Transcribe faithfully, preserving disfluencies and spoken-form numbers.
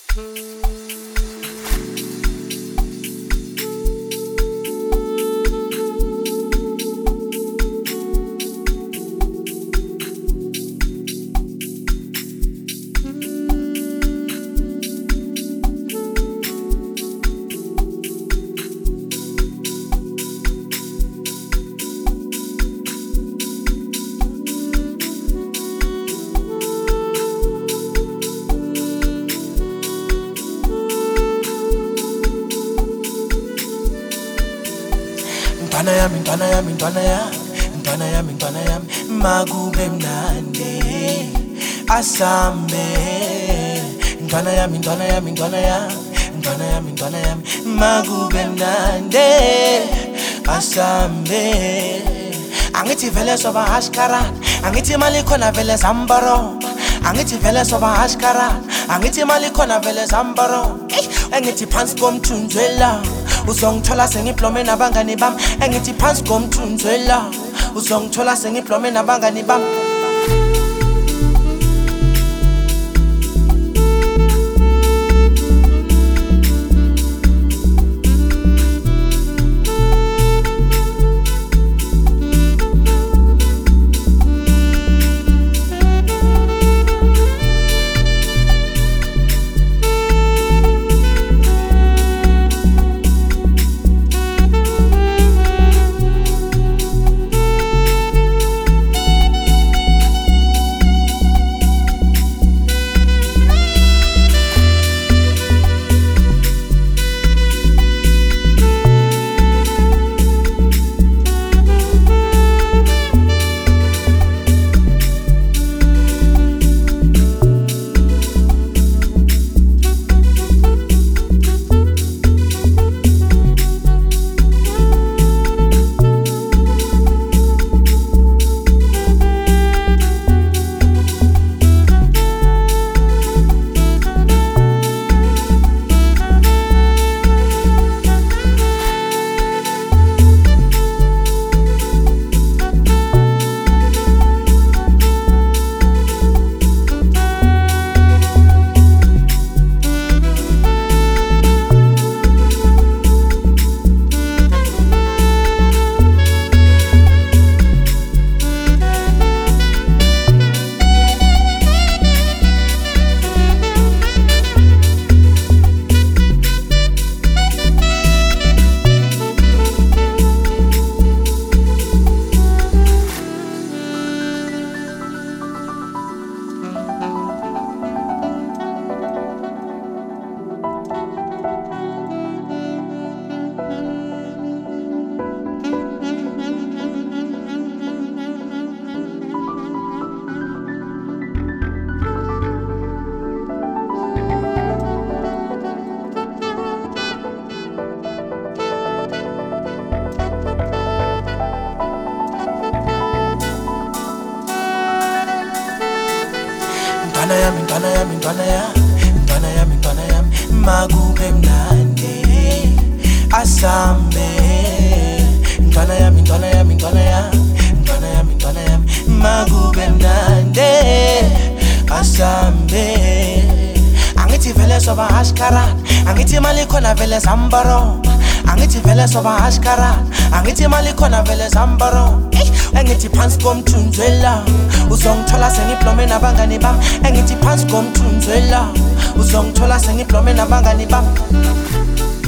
Ntwana yami, ntwana yami, ntwana yami, ntwana yami, ntwana yami, makube mnandi asambe. Ntwana yami, ntwana yami, ntwana yami, ntwana yami, ntwana yami, makube mnandi asambe. Angithi vele soba hashkara, angithi mali khona vele zambaro. Angithi vele soba hashkara, angithi mali khona vele zambaro. Angithi phansi komthunzela uzongithola sengiplome nabangani bam. Engithi phansi komthunzela uzongithola sengiplome nabangani bam. Ntwana yami, ntwana yami, ntwana yami, ntwana yami, ntwana yami, makube mnandi asambe. Ntwana yami, ntwana yami, ntwana yami, ntwana yami, ntwana yami, makube mnandi asambe. Angithi vele soba hashkara, angithi mali khona vele zambaro. Angithi vele soba hashkara, angithi mali khona vele zambaro. Engithi phansi komthunzela uzongithola sengiplome nabangani bam. Engithi phansi komthunzela uzongithola sengiplome nabangani bam.